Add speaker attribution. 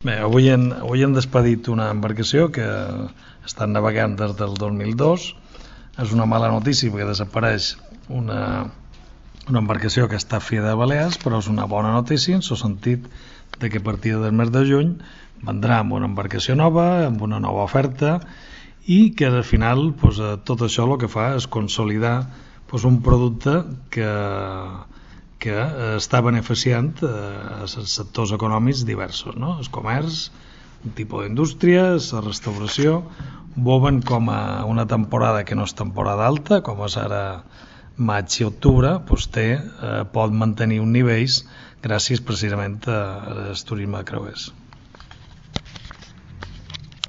Speaker 1: Bé, avui hem despedit una embarcació que ha estat navegant des del 2002. És una mala notícia perquè desapareix una embarcació que està a fi de Balears, però és una bona notícia en el sentit de que a partir del mes de juny vendrà amb una embarcació nova, amb una nova oferta, i que al final tot això el que fa és consolidar un producte que està beneficiant els sectors econòmics diversos, no? El comerç, un tipus d'indústria, la restauració, veuen com a una temporada que no és temporada alta, com és ara maig i octubre, pot mantenir uns nivells gràcies precisament al turisme de creuers.